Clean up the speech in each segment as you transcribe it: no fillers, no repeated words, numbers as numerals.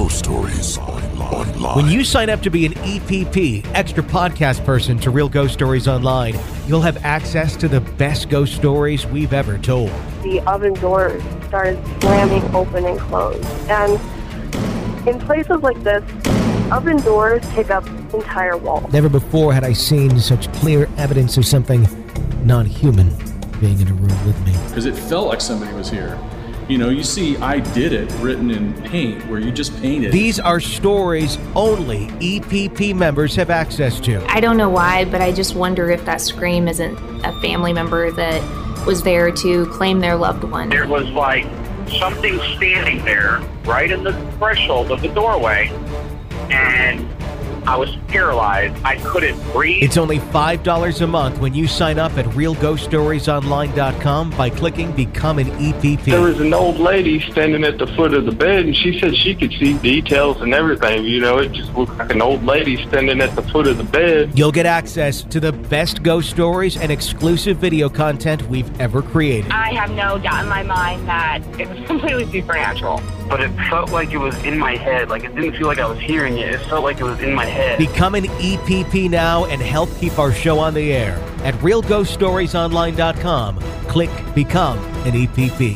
Ghost Stories Online. When you sign up to be an EPP, extra podcast person, to Real Ghost Stories Online, you'll have access to the best ghost stories we've ever told. The oven doors started slamming open and closed. And in places like this, oven doors take up entire walls. Never before had I seen such clear evidence of something non-human being in a room with me. Because it felt like somebody was here. You know, you see "I did it" written in paint, where you just painted. These are stories only EPP members have access to. I don't know why, but I just wonder if that scream isn't a family member that was there to claim their loved one. There was like something standing there right in the threshold of the doorway, and I was paralyzed. I couldn't breathe. It's only $5 a month when you sign up at realghoststoriesonline.com by clicking Become an EPP. There was an old lady standing at the foot of the bed, and she said she could see details and everything. You know, it just looked like an old lady standing at the foot of the bed. You'll get access to the best ghost stories and exclusive video content we've ever created. I have no doubt in my mind that it was completely supernatural. But it felt like it was in my head. Like, it didn't feel like I was hearing it. It felt like it was in my head. Become an EPP now and help keep our show on the air at realghoststoriesonline.com. Click Become an EPP.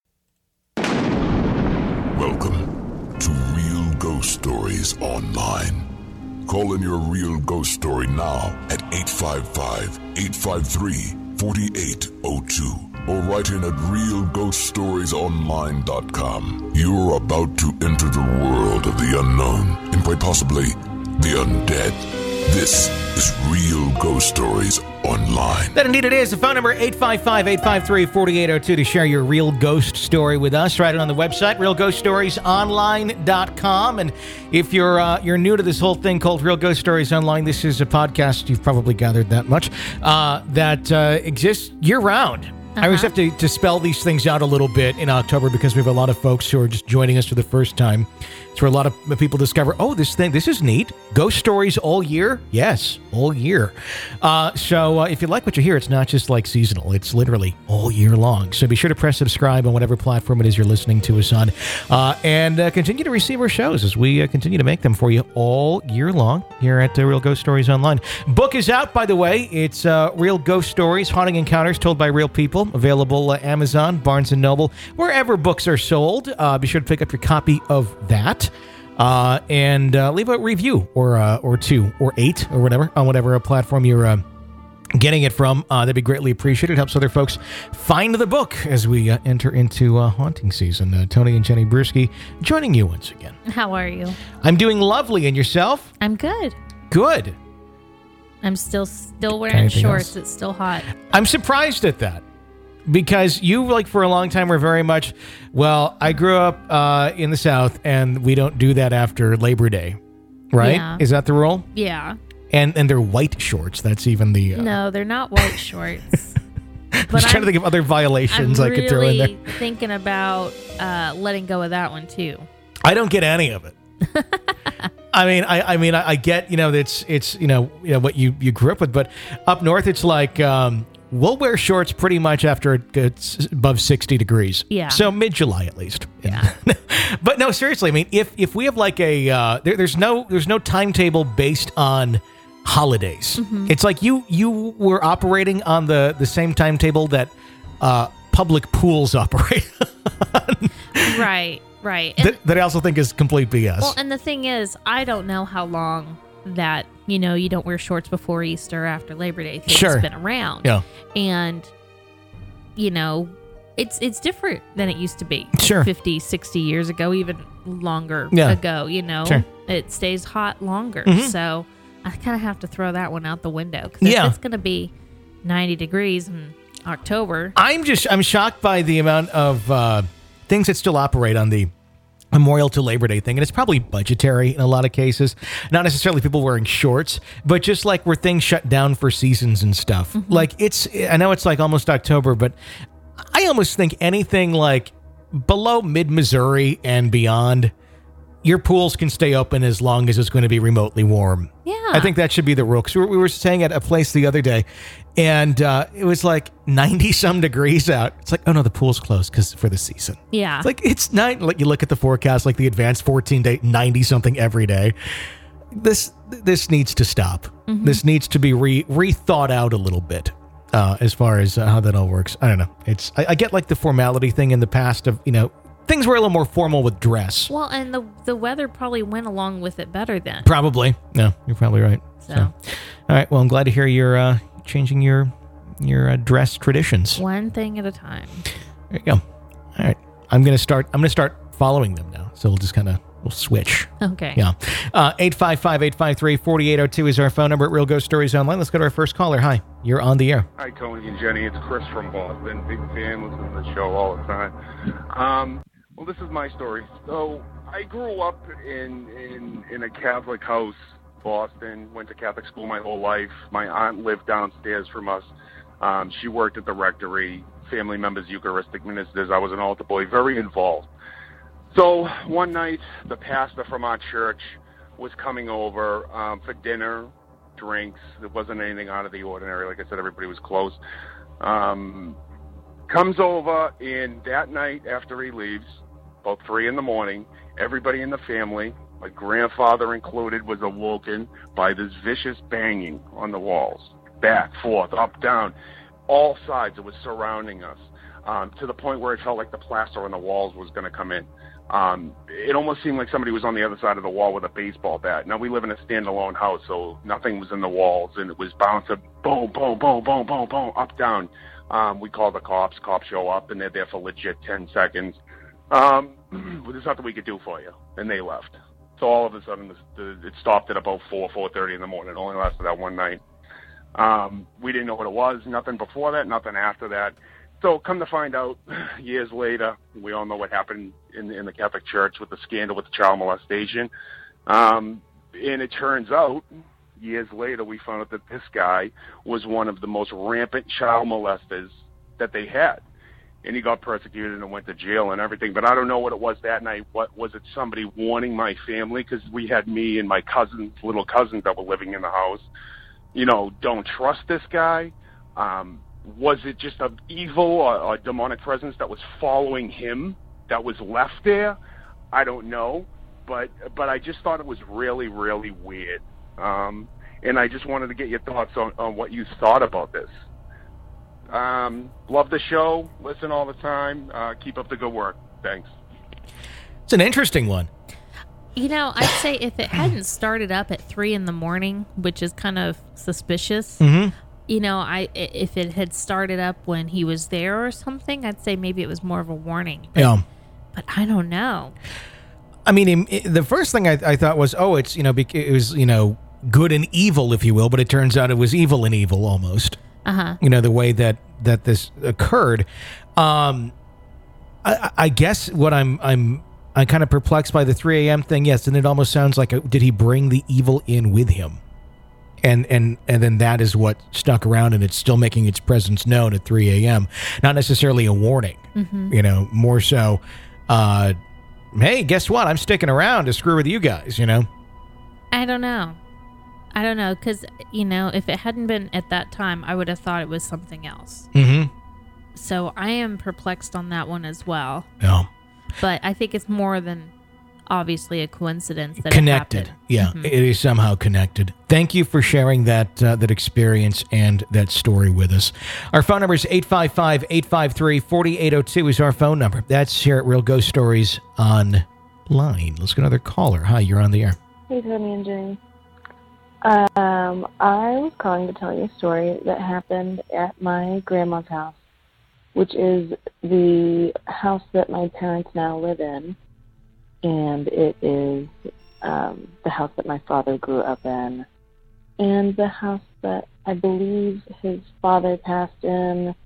Welcome to Real Ghost Stories Online. Call in your real ghost story now at 855-853-4802 or write in at realghoststoriesonline.com. You're about to enter the world of the unknown and quite possibly the undead. This is Real Ghost Stories Online. That indeed it is. The phone number 855-853-4802 to share your real ghost story with us. Write it on the website, realghoststoriesonline.com. And if you're new to this whole thing called Real Ghost Stories Online, this is a podcast, you've probably gathered that much, that exists year-round. I always have to spell these things out a little bit in October because we have a lot of folks who are just joining us for the first time. It's where a lot of people discover, oh, this is neat. Ghost stories all year? Yes, all year. So if you like what you hear, it's not just like seasonal. It's literally all year long. So be sure to press subscribe on whatever platform it is you're listening to us on. And continue to receive our shows as we continue to make them for you all year long here at Real Ghost Stories Online. Book is out, by the way. It's Real Ghost Stories, Haunting Encounters Told by Real People. Available Amazon, Barnes & Noble, wherever books are sold. Be sure to pick up your copy of that. And leave a review or two or 8 or whatever on whatever platform you're getting it from. That'd be greatly appreciated. Helps other folks find the book as we enter into haunting season. Tony and Jenny Brewski joining you once again. How are you? I'm doing lovely. And yourself? I'm good. Good. I'm still wearing shorts. It's still hot. I'm surprised at that. Because you, like, for a long time were very much, well, I grew up in the South, and we don't do that after Labor Day, right? Yeah. Is that the rule? Yeah. And they're white shorts. That's even the... No, they're not white shorts. I'm just trying to think of other violations I could throw in there. I'm really thinking about letting go of that one, too. I don't get any of it. I mean, I get, it's what you grew up with, but up north, it's like... we'll wear shorts pretty much after it gets above 60 degrees. Yeah. So mid-July at least. Yeah. But no, seriously, I mean, if we have like a there's no timetable based on holidays. Mm-hmm. It's like you were operating on the same timetable that public pools operate on. Right. That I also think is complete BS. Well, and the thing is, I don't know how long that you don't wear shorts before Easter, after Labor Day. It's been around. Yeah. And it's different than it used to be. Sure. 50, 60 years ago, even longer ago, Sure. It stays hot longer. Mm-hmm. So I kind of have to throw that one out the window, because if it's going to be 90 degrees in October. I'm shocked by the amount of things that still operate on the Memorial to Labor Day thing, and it's probably budgetary in a lot of cases. Not necessarily people wearing shorts, but just like where things shut down for seasons and stuff. Mm-hmm. Like I know it's like almost October, but I almost think anything like below mid-Missouri and beyond, your pools can stay open as long as it's going to be remotely warm. Yeah. I think that should be the rule. Because we were staying at a place the other day, and it was like 90-some degrees out. It's like, oh no, the pool's closed for the season. Yeah. It's like, it's not like you look at the forecast, like the advanced 14-day, 90-something every day. This needs to stop. Mm-hmm. This needs to be rethought out a little bit. As far as how that all works. I don't know. I get like the formality thing in the past of, things were a little more formal with dress. Well, and the weather probably went along with it better then. Probably. No, you're probably right. So. All right. Well, I'm glad to hear you're changing your dress traditions. One thing at a time. There you go. All right. I'm gonna start following them now. So we'll switch. Okay. Yeah. 855-853-4802 is our phone number at Real Ghost Stories Online. Let's go to our first caller. Hi. You're on the air. Hi, Tony and Jenny. It's Chris from Boston. Big fan, listen to the show all the time. Well, this is my story. So I grew up in a Catholic house, Boston. Went to Catholic school my whole life. My aunt lived downstairs from us. She worked at the rectory. Family members, Eucharistic ministers. I was an altar boy, very involved. So one night, the pastor from our church was coming over for dinner, drinks. There wasn't anything out of the ordinary. Like I said, everybody was close. Comes over, and that night after he leaves, about 3 a.m, everybody in the family, my grandfather included, was awoken by this vicious banging on the walls. Back, forth, up, down, all sides. It was surrounding us to the point where it felt like the plaster on the walls was going to come in. It almost seemed like somebody was on the other side of the wall with a baseball bat. Now, we live in a standalone house, so nothing was in the walls, and it was bouncing, boom, boom, boom, boom, boom, boom, up, down. We call the cops. Cops show up, and they're there for legit 10 seconds. There's nothing we could do for you. And they left. So all of a sudden, it stopped at about 4:30 in the morning. It only lasted that one night. We didn't know what it was. Nothing before that, nothing after that. So come to find out, years later, we all know what happened in the Catholic Church with the scandal with the child molestation. And it turns out, years later, we found out that this guy was one of the most rampant child molesters that they had. And he got persecuted and went to jail and everything. But I don't know what it was that night. What was it? Somebody warning my family? Because we had me and my little cousins that were living in the house. Don't trust this guy. Was it just an evil or demonic presence that was following him that was left there? I don't know. But I just thought it was really, really weird. And I just wanted to get your thoughts on what you thought about this. Love the show. Listen all the time. Keep up the good work. Thanks. It's an interesting one. I'd say if it hadn't started up at 3 a.m, which is kind of suspicious, mm-hmm. If it had started up when he was there or something, I'd say maybe it was more of a warning. But I don't know. I mean, the first thing I thought was, it's, it was, good and evil, if you will, but it turns out it was evil and evil almost. Uh-huh. The way that this occurred. I guess what I'm kind of perplexed by the 3 a.m. thing. Yes, and it almost sounds like did he bring the evil in with him? And then that is what stuck around, and it's still making its presence known at 3 a.m. Not necessarily a warning, mm-hmm. More so, hey, guess what? I'm sticking around to screw with you guys, I don't know, because, if it hadn't been at that time, I would have thought it was something else. Mm-hmm. So I am perplexed on that one as well. Yeah. But I think it's more than obviously a coincidence that connected. It happened. Yeah, mm-hmm. It is somehow connected. Thank you for sharing that experience and that story with us. Our phone number is 855-853-4802 is our phone number. That's here at Real Ghost Stories Online. Let's get another caller. Hi, you're on the air. Hey, Tony and Jenny. I was calling to tell you a story that happened at my grandma's house, which is the house that my parents now live in, and it is the house that my father grew up in, and the house that I believe his father passed in,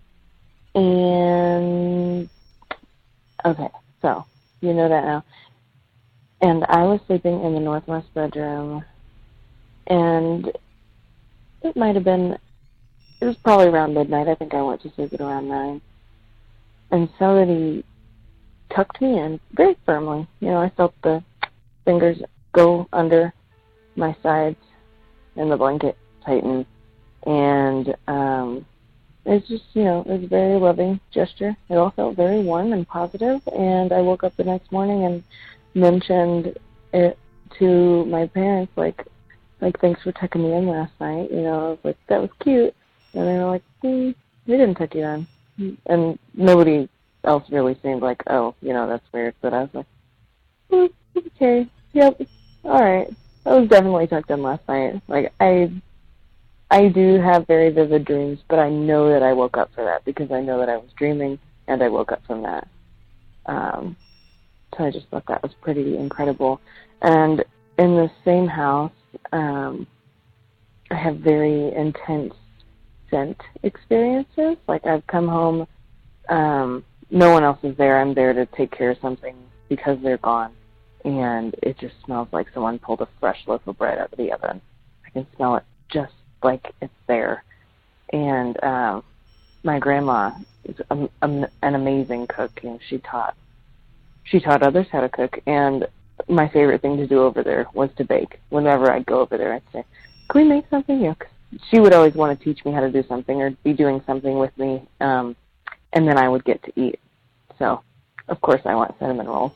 and okay, so you know that now. And I was sleeping in the northwest bedroom, and it was probably around midnight. I think I went to sleep at around 9. And somebody tucked me in very firmly. I felt the fingers go under my sides and the blanket tightened. And it's just, it was a very loving gesture. It all felt very warm and positive. And I woke up the next morning and mentioned it to my parents, like thanks for tucking me in last night. I was like, that was cute. And they were like, we didn't tuck you in. And nobody else really seemed like, oh, that's weird. But I was like, okay, yep, all right. I was definitely tucked in last night. Like, I do have very vivid dreams, but I know that I woke up for that because I know that I was dreaming and I woke up from that. So I just thought that was pretty incredible. And in the same house, I have very intense scent experiences. Like, I've come home, no one else is there. I'm there to take care of something because they're gone. And it just smells like someone pulled a fresh loaf of bread out of the oven. I can smell it just like it's there. And my grandma is an amazing cook. She taught others how to cook. And my favorite thing to do over there was to bake. Whenever I'd go over there, I'd say, can we make something? She would always want to teach me how to do something or be doing something with me. And then I would get to eat. So, of course, I want cinnamon rolls.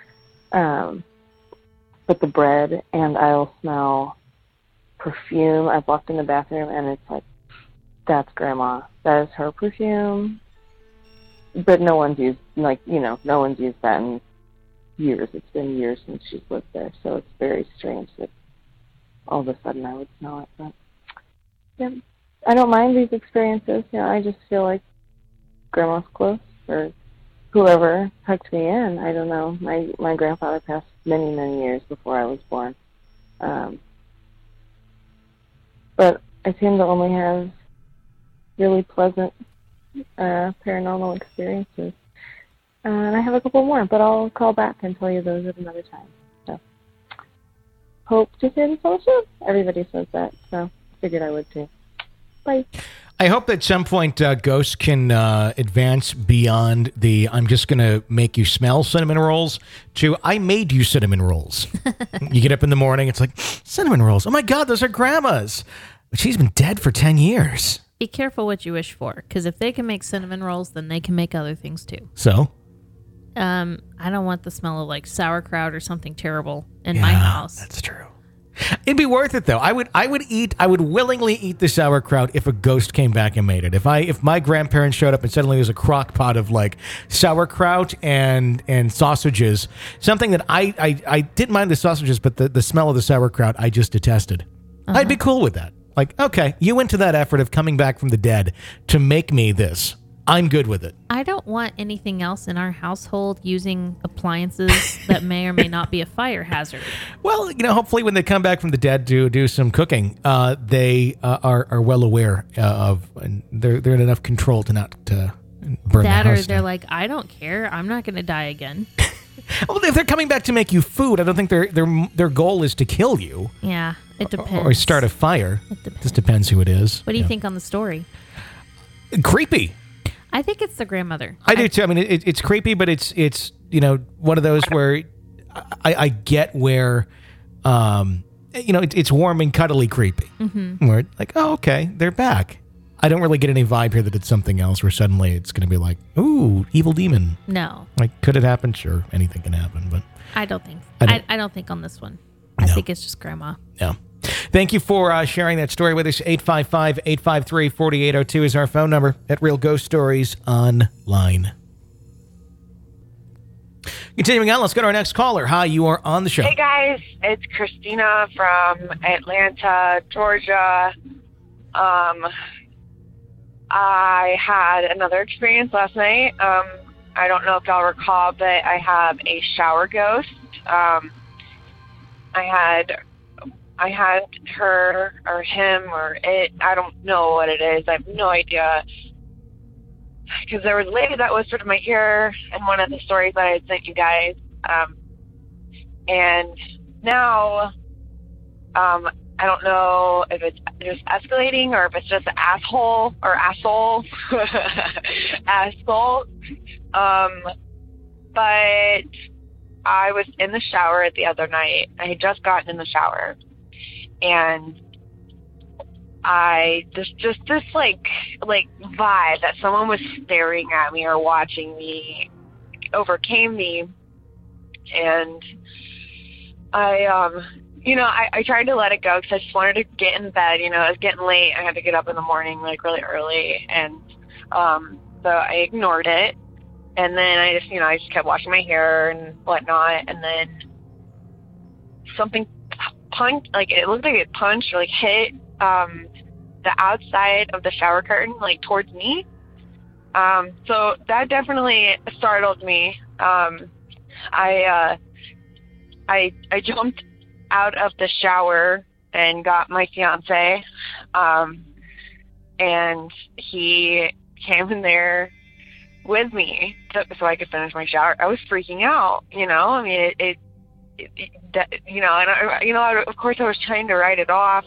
But the bread, and I'll smell perfume. I've walked in the bathroom, and it's like, that's Grandma. That is her perfume. But no one's used, no one's used that in years. It's been years since she's lived there, so it's very strange that all of a sudden I would smell it. But, yeah, I don't mind these experiences. I just feel like Grandma's close, or whoever tucked me in. I don't know. My grandfather passed many, many years before I was born. But I seem to only have really pleasant paranormal experiences. And I have a couple more, but I'll call back and tell you those at another time. So, hope to hear this all soon. Everybody says that, so figured I would too. Bye. I hope at some point ghosts can advance beyond the I'm just going to make you smell cinnamon rolls to I made you cinnamon rolls. You get up in the morning, it's like, cinnamon rolls. Oh, my God, those are Grandma's. But she's been dead for 10 years. Be careful what you wish for, because if they can make cinnamon rolls, then they can make other things too. So? I don't want the smell of like sauerkraut or something terrible in my house. That's true. It'd be worth it though. I would willingly eat the sauerkraut if a ghost came back and made it. If my grandparents showed up and suddenly there's a crock pot of like sauerkraut and sausages, something that I didn't mind the sausages, but the smell of the sauerkraut I just detested. I'd be cool with that. Like, okay, you went to that effort of coming back from the dead to make me this. I'm good with it. I don't want anything else in our household using appliances that may or may not be a fire hazard. Well, hopefully when they come back from the dead to do some cooking, they are well aware of, and they're in enough control to not burn that, the house or they're down. like, I don't care. I'm not going to die again. Well, if they're coming back to make you food, I don't think their goal is to kill you. Yeah, it depends. Or start a fire. It depends. Just depends who it is. What do you think on the story? Creepy. I think it's the grandmother. I do too. I mean, it's creepy, but it's one of those where I get where it's warm and cuddly creepy. Mm-hmm. Where like, oh, okay, they're back. I don't really get any vibe here that it's something else where suddenly it's going to be like, ooh, evil demon. No. Like, could it happen? Sure, anything can happen, but I don't think. I don't think on this one. No. I think it's just Grandma. Yeah. Thank you for sharing that story with us. 855-853-4802 is our phone number at Real Ghost Stories Online. Continuing on, let's go to our next caller. Hi, you are on the show. Hey, guys. It's Christina from Atlanta, Georgia. I had another experience last night. I don't know if y'all recall, but I have a shower ghost. I had her or him or it. I don't know what it is. I have no idea. Because there was a lady that whispered in my ear in one of the stories that I had sent you guys. And now, I don't know if it's just escalating or if it's just an asshole. But I was in the shower the other night. I had just gotten in the shower. And just this like vibe that someone was staring at me or watching me overcame me. And I tried to let it go because I just wanted to get in bed. It was getting late. I had to get up in the morning like really early. And so I ignored it. And then I just kept washing my hair and whatnot. And then something punched, like it looked like it punched or like hit the outside of the shower curtain, like towards me. So that definitely startled me. I jumped out of the shower and got my fiance, and he came in there with me so I could finish my shower. I was freaking out, I mean, of course I was trying to write it off,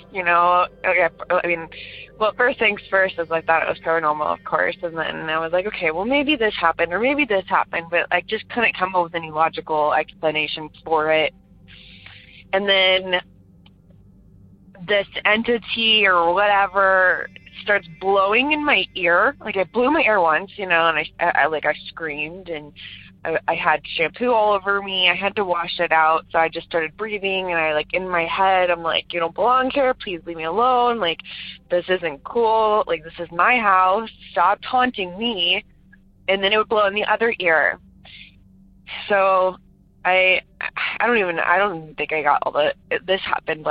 well, first things first is I thought it was paranormal, of course, and then I was like, okay, well, maybe this happened or maybe this happened, but I just couldn't come up with any logical explanations for it. And then this entity or whatever starts blowing in my ear. Like, it blew my ear once, and I screamed, and I had shampoo all over me. I had to wash it out, so I just started breathing, and I, in my head, I'm like, you don't belong here. Please leave me alone. Like, this isn't cool. Like, this is my house. Stop taunting me. And then it would blow in the other ear. So I don't think I got this happened,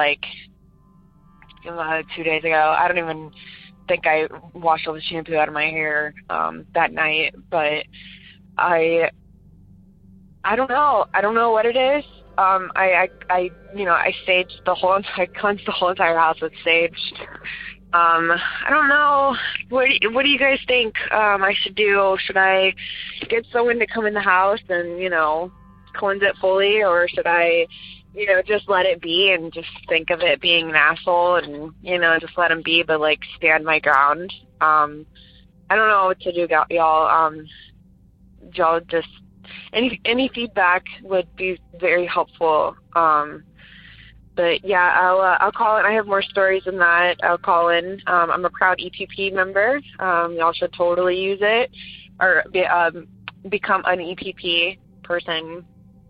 2 days ago. I don't even think I washed all the shampoo out of my hair that night, but I don't know. I don't know what it is. I saged the whole entire, cleansed the whole entire house with sage. I don't know. What do you guys think I should do? Should I get someone to come in the house and, cleanse it fully, or should I, just let it be and just think of it being an asshole and, just let him be, but stand my ground? I don't know what to do, y'all. Y'all just, any feedback would be very helpful. But yeah, I'll call in. I have more stories than that. I'll call in. I'm a proud EPP member. Y'all should totally use it or become an EPP person.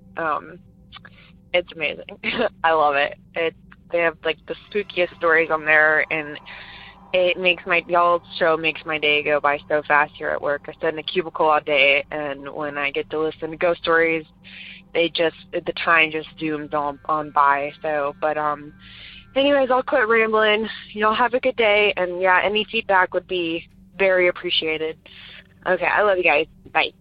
It's amazing. I love it. They have the spookiest stories on there, and it makes y'all's show makes my day go by so fast here at work. I sit in a cubicle all day, and when I get to listen to ghost stories, the time just zooms on by. So, but anyways, I'll quit rambling. Y'all have a good day, and yeah, any feedback would be very appreciated. Okay, I love you guys. Bye.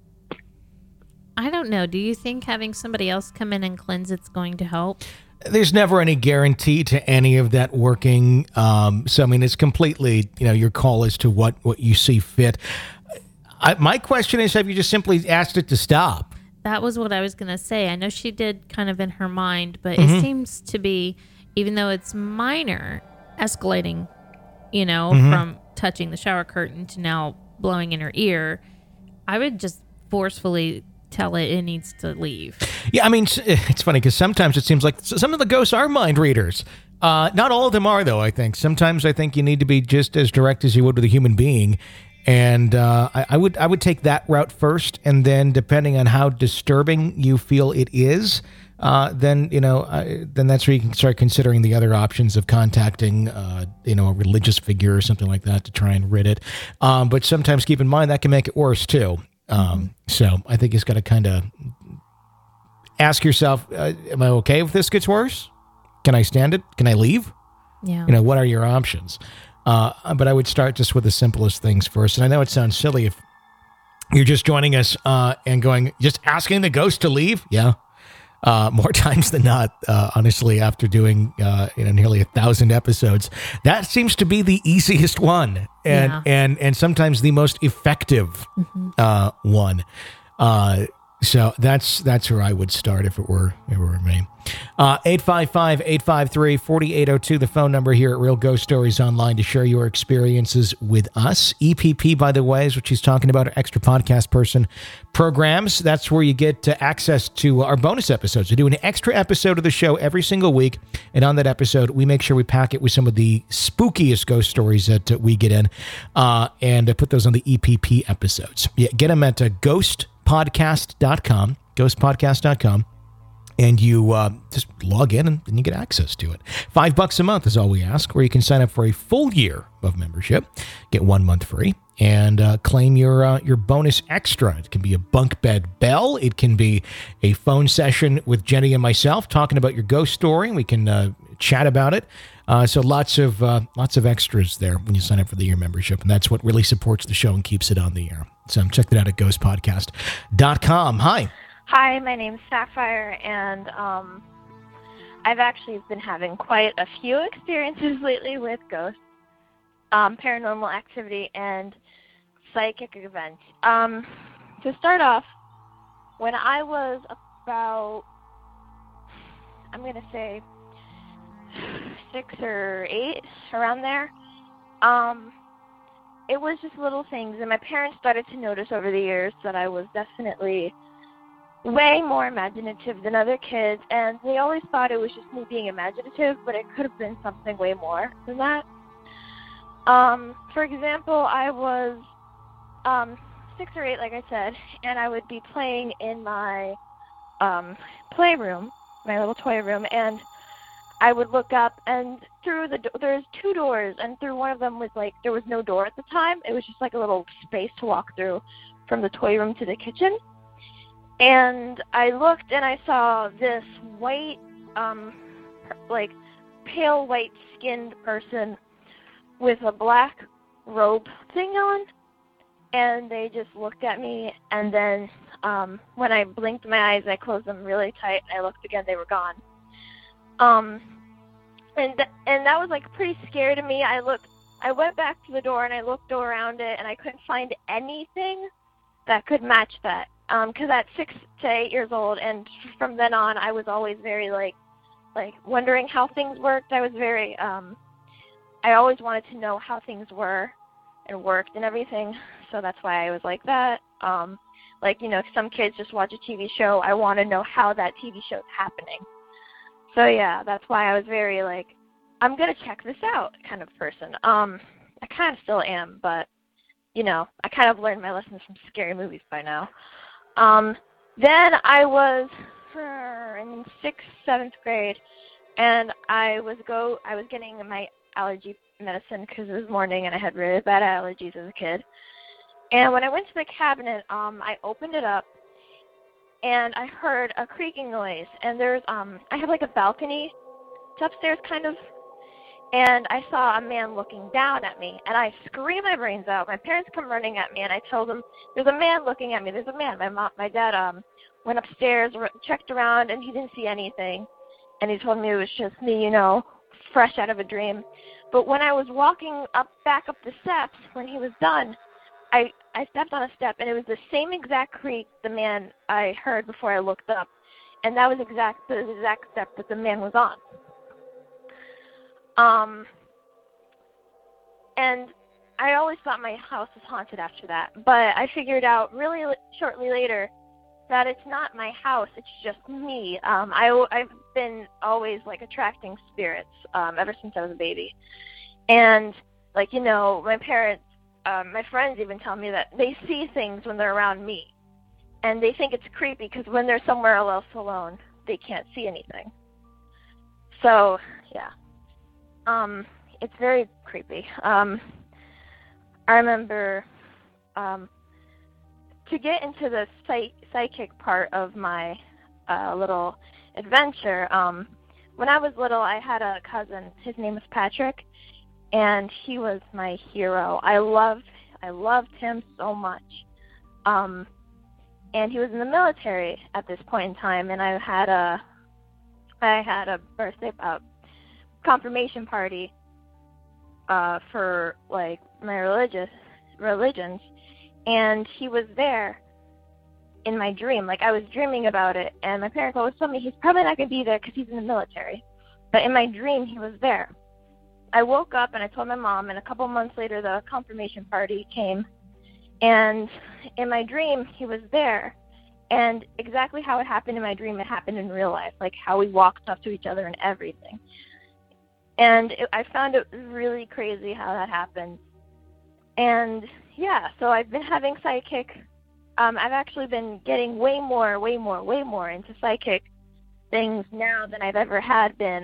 I don't know. Do you think having somebody else come in and cleanse it's going to help? There's never any guarantee to any of that working. So, I mean, it's completely, your call as to what you see fit. My question is, have you just simply asked it to stop? That was what I was going to say. I know she did kind of in her mind, but it seems to be, even though it's minor, escalating, from touching the shower curtain to now blowing in her ear. I would just forcefully tell it needs to leave. Yeah, I mean, it's funny because sometimes it seems like some of the ghosts are mind readers. Not all of them are, though, I think. Sometimes I think you need to be just as direct as you would with a human being. And I would take that route first, and then depending on how disturbing you feel it is, then that's where you can start considering the other options of contacting a religious figure or something like that to try and rid it. But sometimes keep in mind that can make it worse too. So I think you've got to kind of ask yourself, am I okay if this gets worse? Can I stand it? Can I leave? Yeah. What are your options? But I would start just with the simplest things first. And I know it sounds silly if you're just joining us and just asking the ghost to leave. Yeah. More times than not, honestly, after doing nearly 1,000 episodes, that seems to be the easiest one and sometimes the most effective one. So that's where I would start if it were me. 855-853-4802, the phone number here at Real Ghost Stories Online to share your experiences with us. EPP, by the way, is what she's talking about, our extra podcast person programs. That's where you get access to our bonus episodes. We do an extra episode of the show every single week, and on that episode, we make sure we pack it with some of the spookiest ghost stories that we get in, and put those on the EPP episodes. Yeah, get them at ghostpodcast.com, ghostpodcast.com. And you just log in and you get access to it. $5 a month is all we ask, or you can sign up for a full year of membership, get 1 month free, and claim your bonus extra. It can be a bunk bed bell. It can be a phone session with Jenny and myself talking about your ghost story, and we can chat about it. So lots of extras there when you sign up for the year membership, and that's what really supports the show and keeps it on the air. So check that out at ghostpodcast.com. Hi. Hi, my name's Sapphire, and I've actually been having quite a few experiences lately with ghosts, paranormal activity, and psychic events. To start off, when I was about, I'm going to say 6 or 8, around there, it was just little things, and my parents started to notice over the years that I was definitely way more imaginative than other kids, and they always thought it was just me being imaginative, but it could have been something way more than that. For example, I was 6 or 8, like I said, and I would be playing in my playroom, my little toy room, and I would look up, and through there's 2 doors, and through one of them was there was no door at the time. It was just like a little space to walk through from the toy room to the kitchen. And I looked and I saw this white, pale white-skinned person with a black robe thing on. And they just looked at me, and then when I blinked my eyes, I closed them really tight, and I looked again, they were gone. And that was pretty scary to me. I went back to the door and I looked around it, and I couldn't find anything that could match that. Because at 6 to 8 years old, and from then on, I was always very wondering how things worked. I was very I always wanted to know how things were and worked and everything. So that's why I was like that. If some kids just watch a TV show, I want to know how that TV show is happening. So yeah, that's why I was very I'm gonna check this out kind of person. I kind of still am, but I kind of learned my lessons from scary movies by now. Then I was in 6th, 7th grade, and I was getting my allergy medicine because it was morning and I had really bad allergies as a kid. And when I went to the cabinet, I opened it up and I heard a creaking noise. And there's I have a balcony. It's upstairs kind of. And I saw a man looking down at me, and I screamed my brains out. My parents come running at me, and I told them, "There's a man looking at me. There's a man." My dad went upstairs, checked around, and he didn't see anything. And he told me it was just me, fresh out of a dream. But when I was walking back up the steps, when he was done, I stepped on a step, and it was the same exact creak the man I heard before I looked up, and that was the exact step that the man was on. And I always thought my house was haunted after that, but I figured out really shortly later that it's not my house, it's just me. I've been always attracting spirits ever since I was a baby. And my parents, my friends even tell me that they see things when they're around me. And they think it's creepy because when they're somewhere else alone, they can't see anything. So, yeah. It's very creepy. I remember to get into the psychic part of my little adventure, when I was little, I had a cousin. His name was Patrick, and he was my hero. I loved him so much. And he was in the military at this point in time, and I had a birthday confirmation party for my religions, and he was there, in my dream. Like, I was dreaming about it, and my parents always told me he's probably not going to be there because he's in the military. But in my dream, he was there. I woke up, and I told my mom, and a couple months later, the confirmation party came. And in my dream, he was there. And exactly how it happened in my dream, it happened in real life, like how we walked up to each other and everything. And I found it really crazy how that happened. And, yeah, so I've been having psychic. I've actually been getting way more into psychic things now than I've ever had been.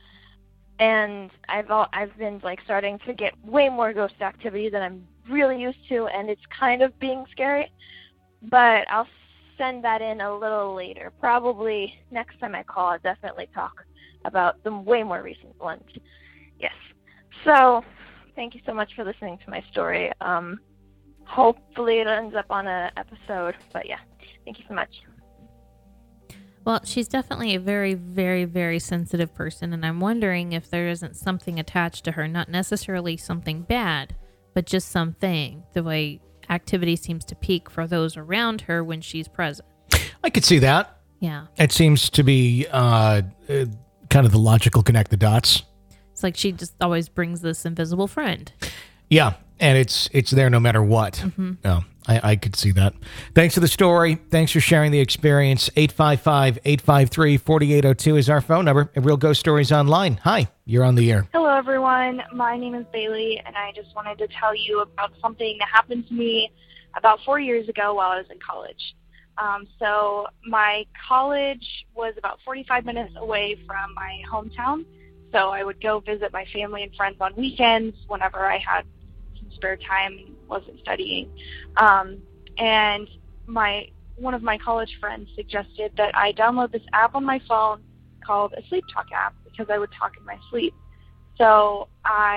And I've been, like, starting to get way more ghost activity than I'm really used to, and it's kind of being scary. But I'll send that in a little later. Probably next time I call, I'll definitely talk about the way more recent ones. Yes. So, thank you so much for listening to my story. Hopefully it ends up on an episode. But yeah, thank you so much. Well, she's definitely a very, very, very sensitive person, and I'm wondering if there isn't something attached to her, not necessarily something bad, but just something, the way activity seems to peak for those around her when she's present. I could see that. Yeah. It seems to be kind of the logical connect the dots. It's like she just always brings this invisible friend. Yeah, and it's there no matter what. Mm-hmm. Yeah, I could see that. Thanks for the story. Thanks for sharing the experience. 855-853-4802 is our phone number at Real Ghost Stories Online. Hi, you're on the air. Hello, everyone. My name is Bailey, and I just wanted to tell you about something that happened to me about 4 years ago while I was in college. So my college was about 45 minutes away from my hometown, so I would go visit my family and friends on weekends whenever I had some spare time and wasn't studying. And one of my college friends suggested that I download this app on my phone called a sleep talk app because I would talk in my sleep. So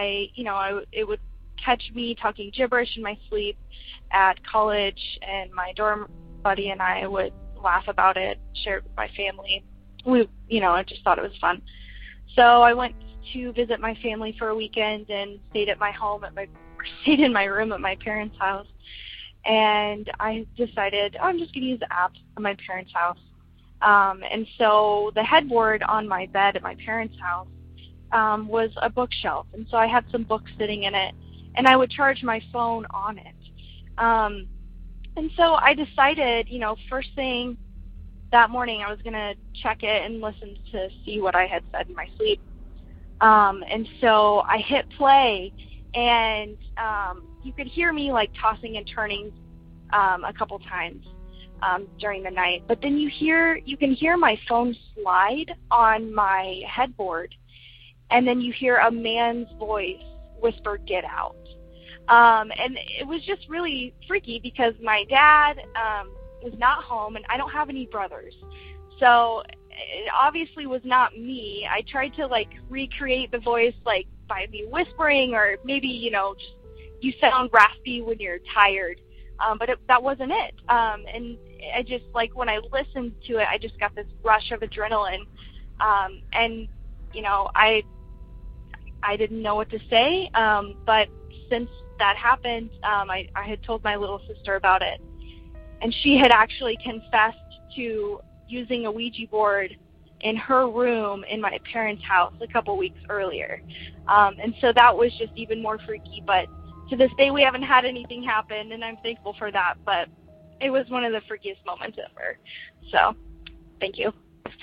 it would catch me talking gibberish in my sleep at college, and my dorm buddy and I would laugh about it, share it with my family. I just thought it was fun. So I went to visit my family for a weekend and stayed in my room at my parents' house. And I decided I'm just going to use the app at my parents' house. And so the headboard on my bed at my parents' house was a bookshelf. And so I had some books sitting in it, and I would charge my phone on it. And so I decided, first thing that morning I was going to check it and listen to see what I had said in my sleep. And so I hit play, and you could hear me like tossing and turning a couple times during the night. But then you can hear my phone slide on my headboard, and then you hear a man's voice whisper, "Get out." And it was just really freaky because my dad was not home, and I don't have any brothers. So it obviously was not me. I tried to recreate the voice by me whispering, or maybe, just you sound raspy when you're tired. But that wasn't it. And I just, when I listened to it, I just got this rush of adrenaline. And, I didn't know what to say. But since that happened, I had told my little sister about it. And she had actually confessed to using a Ouija board in her room in my parents' house a couple weeks earlier. And so that was just even more freaky. But to this day, we haven't had anything happen, and I'm thankful for that. But it was one of the freakiest moments ever. So, thank you.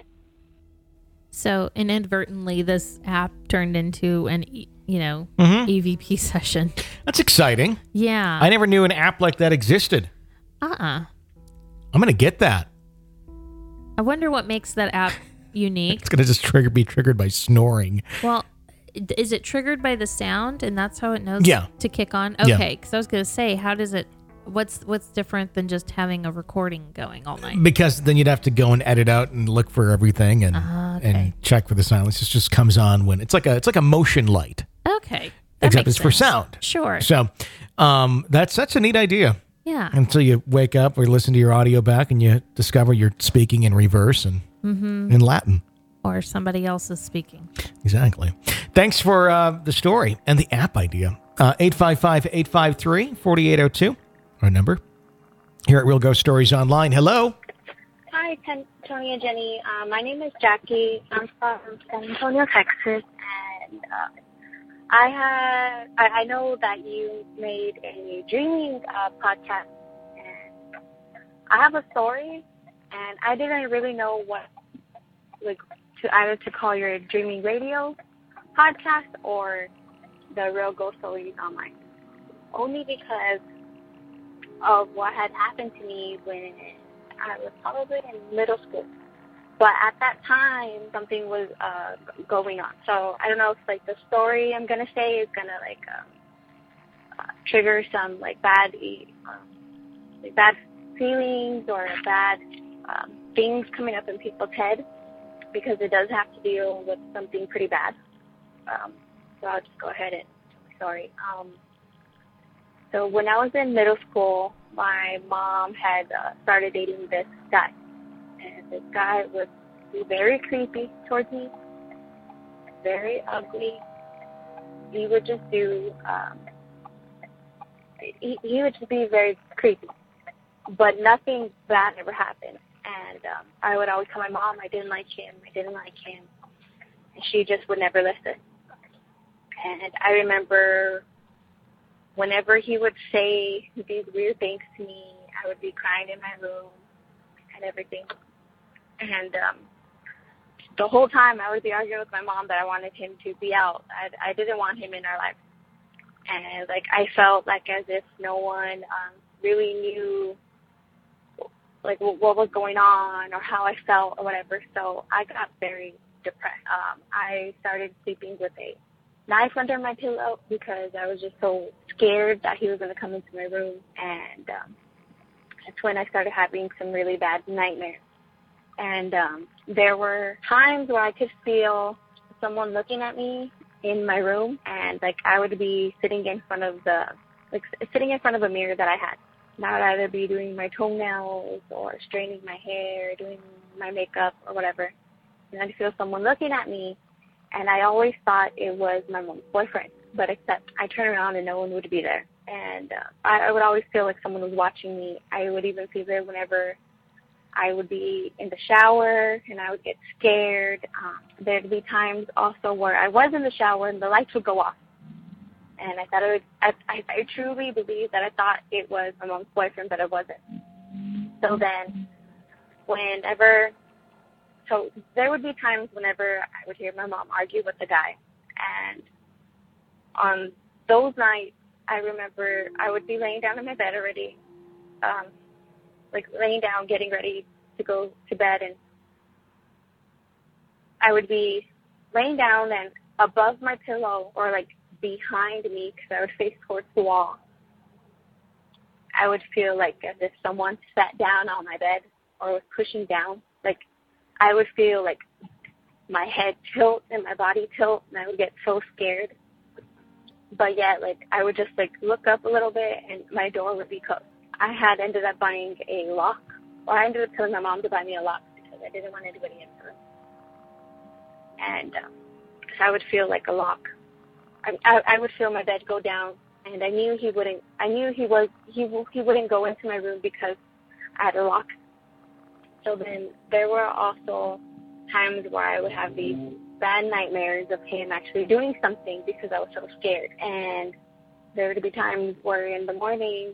So, inadvertently, this app turned into an, EVP session. That's exciting. Yeah. I never knew an app like that existed. I'm going to get that. I wonder what makes that app unique. It's going to just be triggered by snoring. Well, is it triggered by the sound, and that's how it knows to kick on? Okay, because I was going to say, how does it? What's different than just having a recording going all night? Because then you'd have to go and edit out and look for everything and check for the silence. It just comes on when it's like a motion light. Okay, except it's for sound. Sure. So that's a neat idea. Yeah. Until you wake up or listen to your audio back and you discover you're speaking in reverse and in Latin. Or somebody else is speaking. Exactly. Thanks for the story and the app idea. 855-853-4802, our number. here at Real Ghost Stories Online. Hello. Hi, Tony and Jenny. My name is Jackie. I'm from San Antonio, Texas, and I know that you made a dreaming podcast, and I have a story, and I didn't really know what to call your dreaming radio podcast or the Real Ghost Stories Online, only because of what had happened to me when I was probably in middle school. But at that time, something was going on. So I don't know if the story I'm gonna say is gonna trigger some bad feelings or bad things coming up in people's head, because it does have to deal with something pretty bad. So I'll just go ahead and sorry. So when I was in middle school, my mom had started dating this guy. And this guy was very creepy towards me, very ugly. He would just do, he would just be very creepy. But nothing bad ever happened. And I would always tell my mom I didn't like him. And she just would never listen. And I remember whenever he would say these weird things to me, I would be crying in my room and everything. And the whole time I would be arguing with my mom that I wanted him to be out. I didn't want him in our life. And I felt as if no one really knew what was going on or how I felt or whatever. So I got very depressed. I started sleeping with a knife under my pillow because I was just so scared that he was going to come into my room. And that's when I started having some really bad nightmares. And there were times where I could feel someone looking at me in my room, and I would be sitting in front of a mirror that I had. And I would either be doing my toenails or straightening my hair, doing my makeup or whatever. And I'd feel someone looking at me, and I always thought it was my mom's boyfriend. But except I turn around and no one would be there. And I would always feel like someone was watching me. I would even feel it whenever I would be in the shower and I would get scared. There'd be times also where I was in the shower and the lights would go off. And I thought I truly believed that I thought it was my mom's boyfriend, but it wasn't. So then there would be times whenever I would hear my mom argue with the guy. And on those nights, I remember I would be laying down in my bed already, laying down, getting ready to go to bed, and I would be laying down, and above my pillow or behind me, because I would face towards the wall, I would feel as if someone sat down on my bed or was pushing down. I would feel my head tilt and my body tilt, and I would get so scared. But yet, I would just look up a little bit and my door would be closed. I had ended up buying a lock, or I ended up telling my mom to buy me a lock because I didn't want anybody in the room. And I would feel a lock. I would feel my bed go down, and I knew he wouldn't. I knew he wouldn't go into my room because I had a lock. So then there were also times where I would have these bad nightmares of him actually doing something because I was so scared. And there would be times where in the morning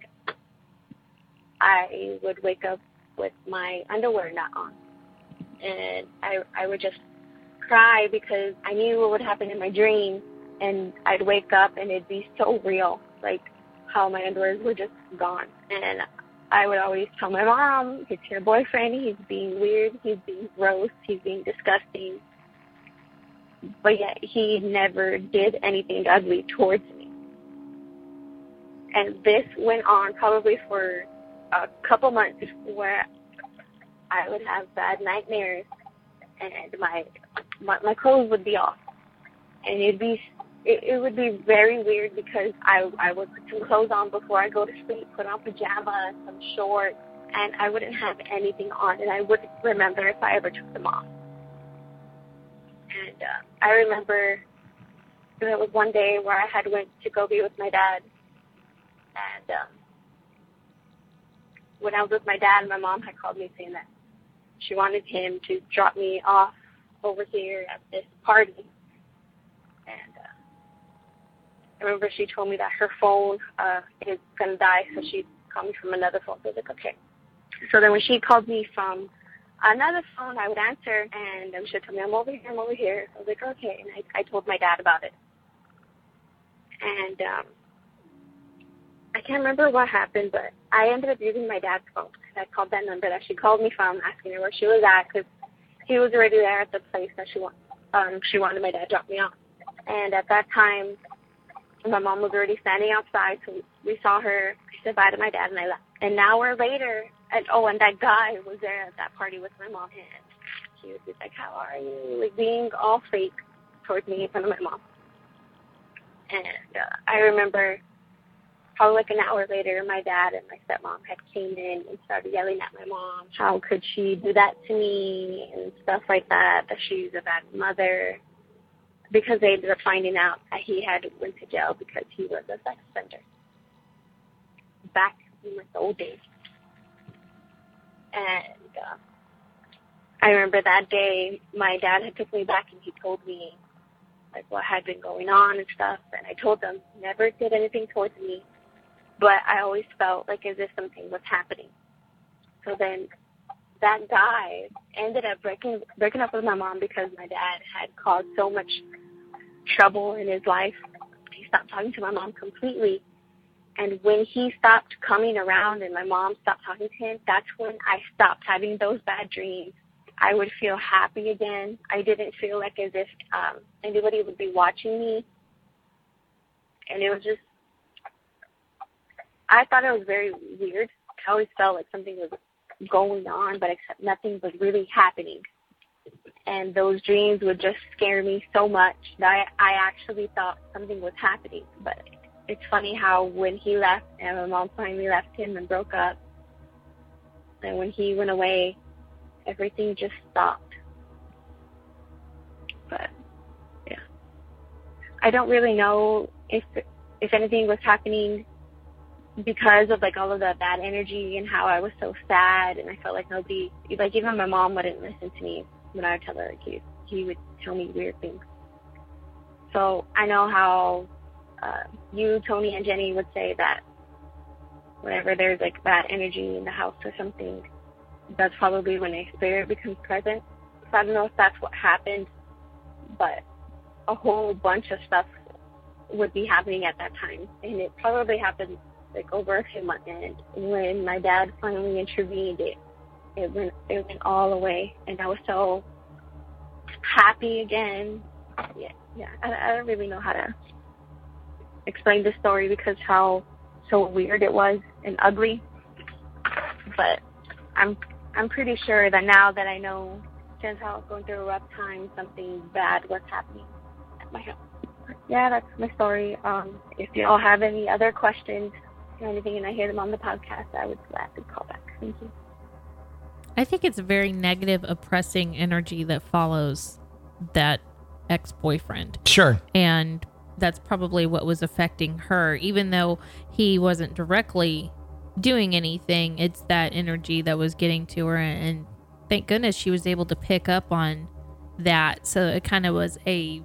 I would wake up with my underwear not on. And I would just cry because I knew what would happen in my dream. And I'd wake up and it'd be so real, how my underwear were just gone. And I would always tell my mom, it's your boyfriend, he's being weird, he's being gross, he's being disgusting. But yet he never did anything ugly towards me. And this went on probably for a couple months where I would have bad nightmares and my clothes would be off. And it would be very weird because I would put some clothes on before I go to sleep, put on pajamas, some shorts, and I wouldn't have anything on, and I wouldn't remember if I ever took them off. And I remember there was one day where I had went to go be with my dad, and when I was with my dad, my mom had called me saying that she wanted him to drop me off over here at this party. And I remember she told me that her phone is going to die, so she'd call me from another phone. So I was like, okay. So then when she called me from another phone, I would answer, and she would tell me, I'm over here. I was like, okay. And I told my dad about it. And I can't remember what happened, but I ended up using my dad's phone. I called that number that she called me from, asking her where she was at, because he was already there at the place that she wanted my dad to drop me off. And at that time, my mom was already standing outside, so we saw her. I said bye to my dad, and I left. An hour later, and that guy was there at that party with my mom, and he was just like, how are you? Like, being all fake towards me in front of my mom. And I remember probably like an hour later, my dad and my stepmom had came in and started yelling at my mom. How could she do that to me and stuff like that, that she's a bad mother. Because they ended up finding out that he had went to jail because he was a sex offender. Back in the old days. And I remember that day, my dad had took me back and he told me like what had been going on and stuff. And I told them, never did anything towards me. But I always felt like as if something was happening. So then that guy ended up breaking up with my mom because my dad had caused so much trouble in his life. He stopped talking to my mom completely. And when he stopped coming around and my mom stopped talking to him, that's when I stopped having those bad dreams. I would feel happy again. I didn't feel like as if anybody would be watching me. And it was just, I thought it was very weird. I always felt like something was going on, but except nothing was really happening. And those dreams would just scare me so much that I actually thought something was happening. But it's funny how when he left and my mom finally left him and broke up, and when he went away, everything just stopped. But, yeah. I don't really know if anything was happening because of like all of the bad energy and how I was so sad, and I felt like nobody, like even my mom wouldn't listen to me when I would tell her, like he would tell me weird things. So I know how you, Tony, and Jenny would say that whenever there's like bad energy in the house or something, that's probably when a spirit becomes present. So I don't know if that's what happened, but a whole bunch of stuff would be happening at that time, and it probably happened like over a few months. And when my dad finally intervened, it went all away, and I was so happy again. Yeah. I don't really know how to explain this story because how so weird it was and ugly. But I'm pretty sure that now that I know Chantal was going through a rough time, something bad was happening at my house. Yeah, that's my story. If you all have any other questions or anything and I hear them on the podcast, I would gladly call back. Thank you. I think it's a very negative, oppressing energy that follows that ex-boyfriend. Sure. And that's probably what was affecting her. Even though he wasn't directly doing anything, it's that energy that was getting to her. And thank goodness she was able to pick up on that. So it kind of was a,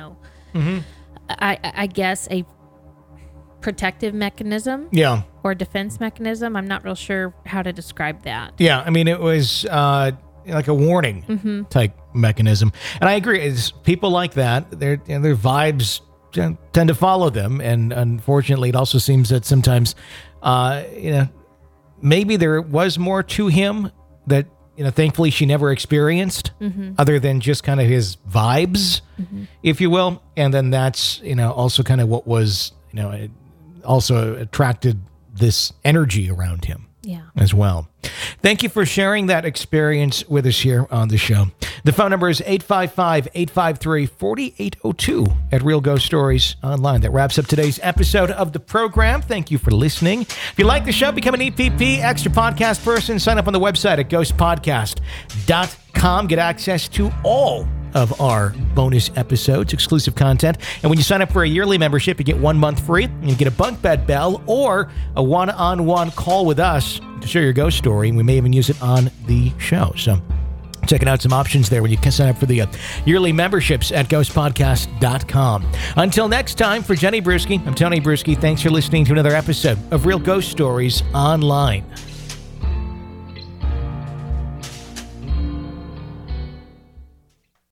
I guess a protective mechanism. Yeah. Or defense mechanism. I'm not real sure how to describe that. Yeah. I mean, it was like a warning type mechanism. And I agree. It's people like that, their vibes tend to follow them. And unfortunately, it also seems that sometimes, maybe there was more to him that, thankfully she never experienced other than just kind of his vibes, if you will. And then that's, also kind of what was, it also attracted this energy around him as well. Thank you for sharing that experience with us here on the show. The phone number is 855-853-4802 at Real Ghost Stories Online. That wraps up today's episode of the program. Thank you for listening. If you like the show, become an EPP Extra Podcast person. Sign up on the website at ghostpodcast.com. Get access to all of our bonus episodes, exclusive content. And when you sign up for a yearly membership, you get 1 month free. You get a bunk bed bell or a one-on-one call with us to share your ghost story. We may even use it on the show. So checking out some options there when you can sign up for the yearly memberships at ghostpodcast.com. Until next time, for Jenny Bruschi, I'm Tony Bruschi. Thanks for listening to another episode of Real Ghost Stories Online.